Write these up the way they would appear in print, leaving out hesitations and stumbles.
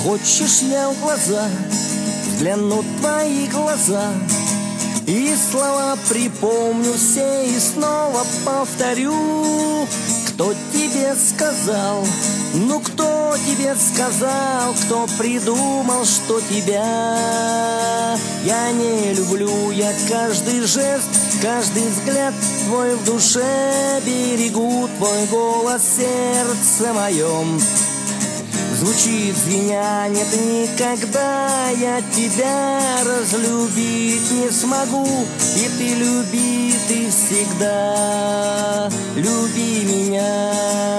Хочешь, я в глаза взгляну твои глаза, и слова припомню все и снова повторю. Кто тебе сказал, ну кто тебе сказал, кто придумал, что тебя я не люблю? Я каждый жест, каждый взгляд твой в душе берегу, твой голос в сердце моем звучит звеня. Нет, никогда я тебя разлюбить не смогу, и ты люби, ты всегда люби меня.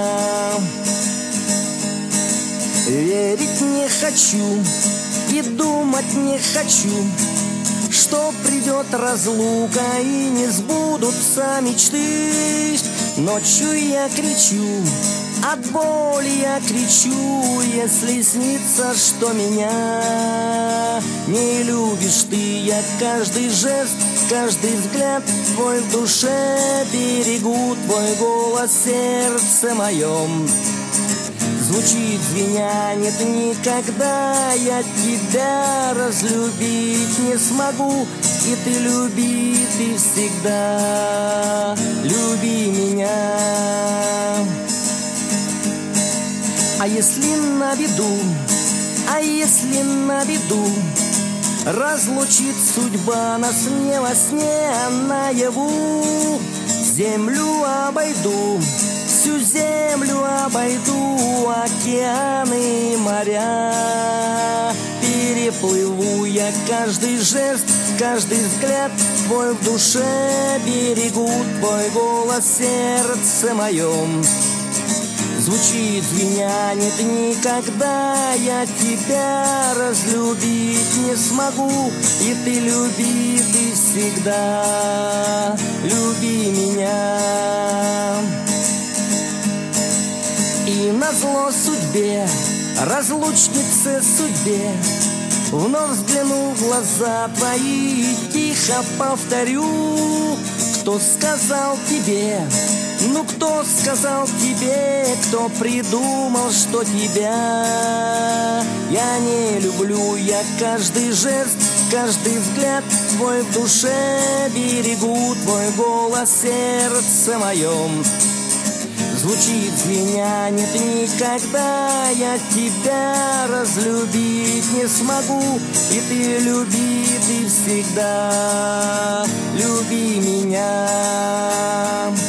Верить не хочу и думать не хочу, что придет разлука и не сбудутся мечты. Ночью я кричу, от боли я кричу, если снится, что меня не любишь ты. Я каждый жест, каждый взгляд твой в душе берегу, твой голос в сердце моем звучит звеня. Нет, никогда я тебя разлюбить не смогу, и ты люби, ты всегда люби меня. А если на беду, а если на беду разлучит судьба нас не во сне, а наяву, землю обойду, всю землю обойду, океаны и моря переплыву. Я каждый жест, каждый взгляд твой в душе берегу, твой голос в сердце моем звучит звеня. Нет, никогда я тебя разлюбить не смогу, и ты люби, ты всегда люби меня. И назло судьбе, разлучнице судьбе, вновь взгляну в глаза твои и тихо повторю. Кто сказал тебе, ну кто сказал тебе, кто придумал, что тебя я не люблю? Я каждый жест, каждый взгляд твой в душе берегу, твой голос в сердце моем звучит звеня. Нет, никогда я тебя разлюбить не смогу, и ты люби, ты всегда люби меня.